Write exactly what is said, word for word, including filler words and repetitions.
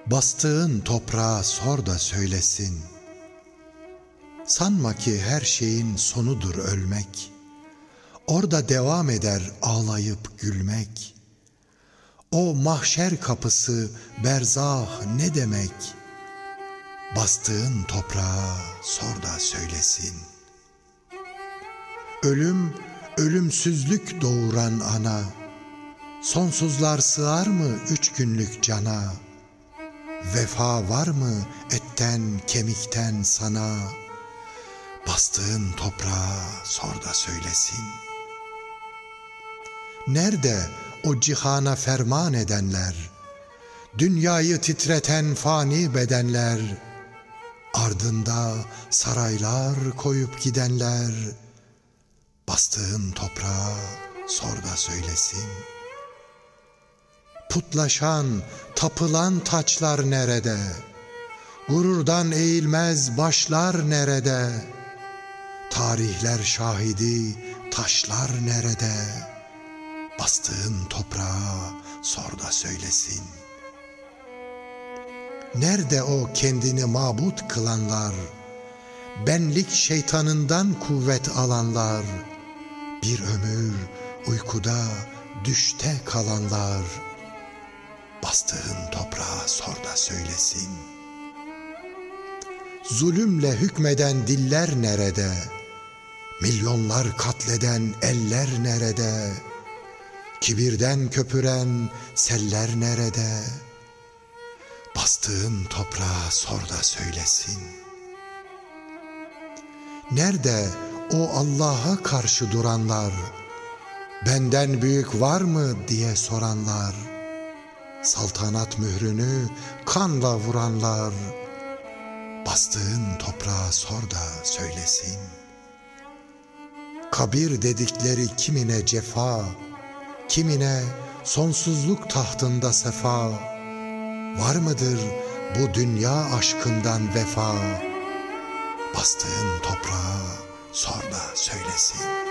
Bastığın toprağa sor da söylesin. Sanma ki her şeyin sonudur ölmek. Orada devam eder ağlayıp gülmek. O mahşer kapısı berzah ne demek? Bastığın toprağa sor da söylesin. Ölüm, ölümsüzlük doğuran ana. Sonsuzlar sığar mı üç günlük cana? Vefa var mı etten kemikten sana? Bastığın toprağa sor da söylesin. Nerede o cihana ferman edenler? Dünyayı titreten fani bedenler? Ardında saraylar koyup gidenler? Bastığın toprağa sor da söylesin. Putlaşan, tapılan taçlar nerede? Gururdan eğilmez başlar nerede? Tarihler şahidi taşlar nerede? Bastığın toprağa sor da söylesin. Nerede o kendini mabut kılanlar? Benlik şeytanından kuvvet alanlar? Bir ömür uykuda, düşte kalanlar? Bastığın toprağa sor da söylesin. Zulümle hükmeden diller nerede? Milyonlar katleden eller nerede? Kibirden köpüren seller nerede? Bastığın toprağa sor da söylesin. Nerede o Allah'a karşı duranlar? Benden büyük var mı diye soranlar? Saltanat mührünü kanla vuranlar? Bastığın toprağa sor da söylesin. Kabir dedikleri kimine cefa, kimine sonsuzluk tahtında sefa. Var mıdır bu dünya aşkından vefa? Bastığın toprağa sor da söylesin.